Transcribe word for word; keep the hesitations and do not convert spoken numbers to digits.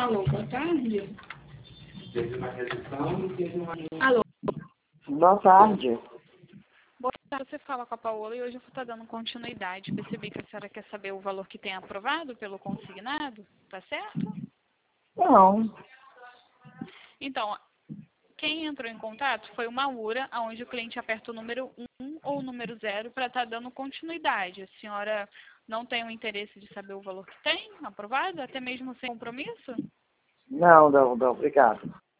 Alô, boa tarde. Teve uma redução e teve uma... Alô. Boa tarde. Boa tarde, você fala com a Paola e hoje eu vou estar dando continuidade. Percebi que a senhora quer saber o valor que tem aprovado pelo consignado, tá certo? Não. Então, quem entrou em contato foi uma URA, onde o cliente aperta o número um ou o número zero para estar dando continuidade. A senhora não tem o interesse de saber o valor que tem aprovado, até mesmo sem compromisso? Não, não, não, obrigado.